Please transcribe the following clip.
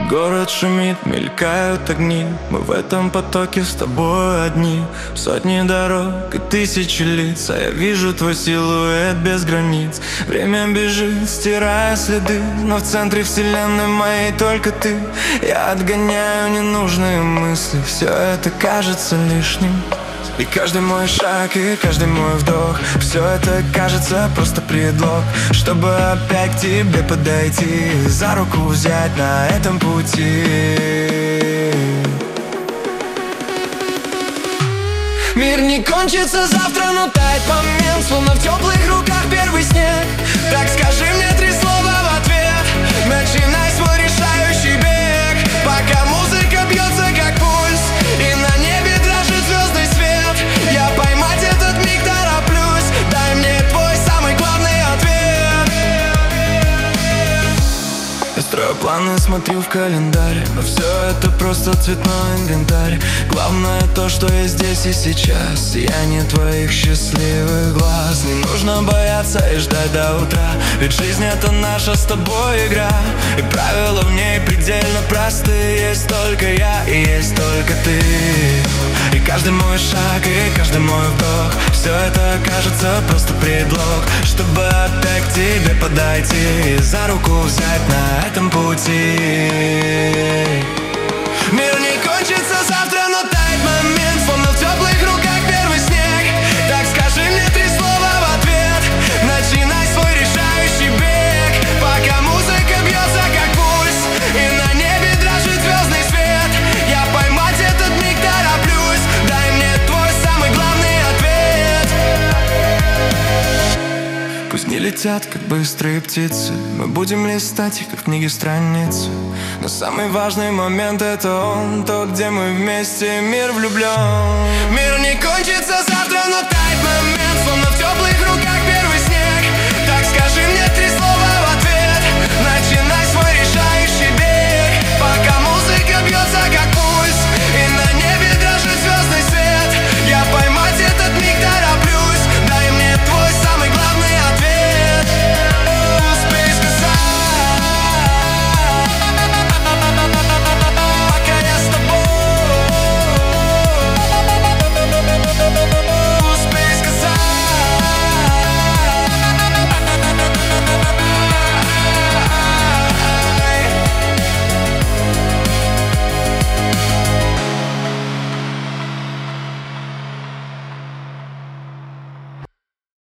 Город шумит, мелькают огни. Мы в этом потоке с тобой одни. Сотни дорог и тысячи лиц, а я вижу твой силуэт без границ. Время бежит, стирая следы, но в центре вселенной моей только ты. Я отгоняю ненужные мысли, все это кажется лишним. И каждый мой шаг, и каждый мой вдох, все это кажется просто предлог, чтобы опять к тебе подойти, за руку взять на этом пути. Мир не кончится завтра, но тает момент, словно в теплых руках первый снег. Так скажи мне 3 слова в ответ, начинай свой решающий бег. Пока музыка бьется как пульс, и на небе дрожит звездный свет, я поймать этот миг тороплюсь. Дай мне твой самый главный ответ. Я строю планы, смотрю в календарь, но все это просто цветной инвентарь. Главное то, что я здесь и сейчас, я не твоих счастливых глаз. Не нужно бояться и ждать до утра, ведь жизнь это наша с тобой игра. И правила в ней предельно простые. Есть только я и есть только ты. И каждый мой шаг, и каждый мой вдох, все это кажется просто предлог, чтобы опять к тебе подойти, за руку взять на этом пути. Мир не кончится завтра, но тает момент, словно в теплых руках первый снег. Так скажи мне 3 слова в ответ, начинай свой решающий бег. Пока музыка бьется как пульс, и на небе дрожит звездный свет, я поймать этот миг тороплюсь. Дай мне твой самый главный ответ. Пусть не летят, как быстрые птицы, мы будем листать их, как книги страницы. Но самый важный момент это он, то, где мы вместе, мир влюблен. Мир не кончится завтра, но тает момент, словно в теплых руках